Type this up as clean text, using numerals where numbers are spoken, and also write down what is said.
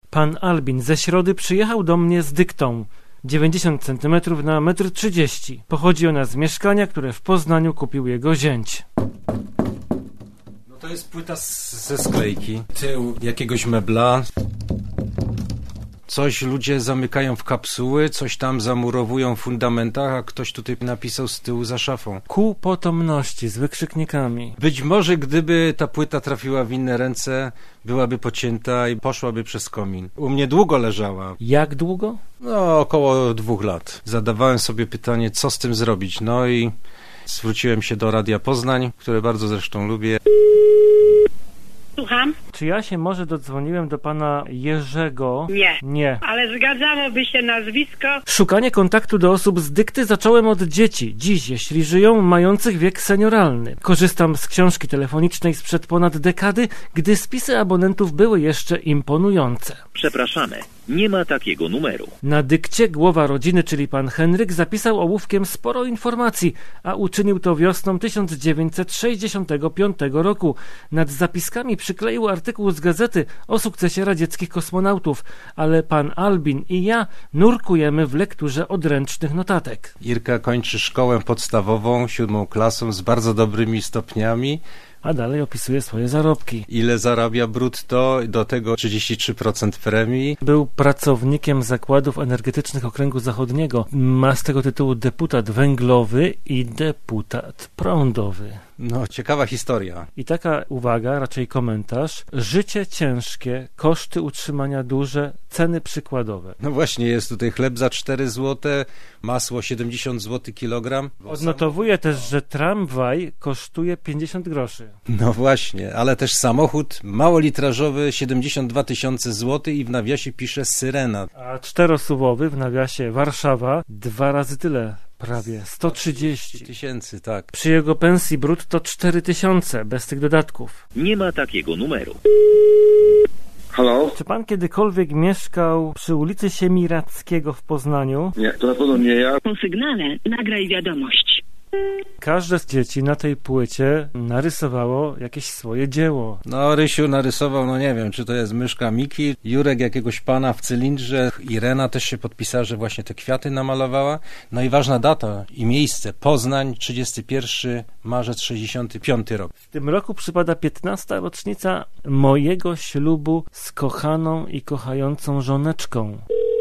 Pan Albin ze Środy przyjechał do mnie z dyktą 90 cm na 1,30 m. Pochodzi ona z mieszkania, które w Poznaniu kupił jego zięć. No to jest płyta ze sklejki. Tył jakiegoś mebla. Coś ludzie zamykają w kapsuły, coś tam zamurowują w fundamentach, a ktoś tutaj napisał z tyłu za szafą. Ku potomności z wykrzyknikami. Być może gdyby ta płyta trafiła w inne ręce, byłaby pocięta i poszłaby przez komin. U mnie długo leżała. Jak długo? No, około 2 lat. Zadawałem sobie pytanie, co z tym zrobić. No i zwróciłem się do Radia Poznań, które bardzo zresztą lubię. Słucham? Czy ja się może dodzwoniłem do pana Jerzego? Nie. Nie. Ale zgadzałoby się nazwisko. Szukanie kontaktu do osób z dykty zacząłem od dzieci, dziś, jeśli żyją, mających wiek senioralny. Korzystam z książki telefonicznej sprzed ponad dekady, gdy spisy abonentów były jeszcze imponujące. Przepraszamy, nie ma takiego numeru. Na dykcie głowa rodziny, czyli pan Henryk, zapisał ołówkiem sporo informacji, a uczynił to wiosną 1965 roku. Nad zapiskami przykleił artykuł z gazety o sukcesie radzieckich kosmonautów, ale pan Albin i ja nurkujemy w lekturze odręcznych notatek. Irka kończy szkołę podstawową, 7. klasą, z bardzo dobrymi stopniami. A dalej opisuje swoje zarobki. Ile zarabia brutto, do tego 33% premii. Był pracownikiem zakładów energetycznych Okręgu Zachodniego. Ma z tego tytułu deputat węglowy i deputat prądowy. No, ciekawa historia. I taka uwaga, raczej komentarz. Życie ciężkie, koszty utrzymania duże, ceny przykładowe. No właśnie, jest tutaj chleb za 4 zł, masło 70 zł kilogram. Odnotowuję też, że tramwaj kosztuje 50 groszy. No właśnie, ale też samochód małolitrażowy 72 000 zł i w nawiasie pisze Syrena. A 4-osuwowy w nawiasie Warszawa 2 razy tyle. Prawie 130 000, tak. Przy jego pensji brutto 4000, bez tych dodatków. Nie ma takiego numeru. Halo? Czy pan kiedykolwiek mieszkał przy ulicy Siemiradzkiego w Poznaniu? Nie, to na pewno nie ja. Po sygnale nagraj wiadomość. Każde z dzieci na tej płycie narysowało jakieś swoje dzieło. No, Rysiu narysował, no nie wiem, czy to jest myszka Miki, Jurek jakiegoś pana w cylindrze, Irena też się podpisała, że właśnie te kwiaty namalowała. No i ważna data i miejsce, Poznań, 31 marzec 65 rok. W tym roku przypada 15. rocznica mojego ślubu z kochaną i kochającą żoneczką.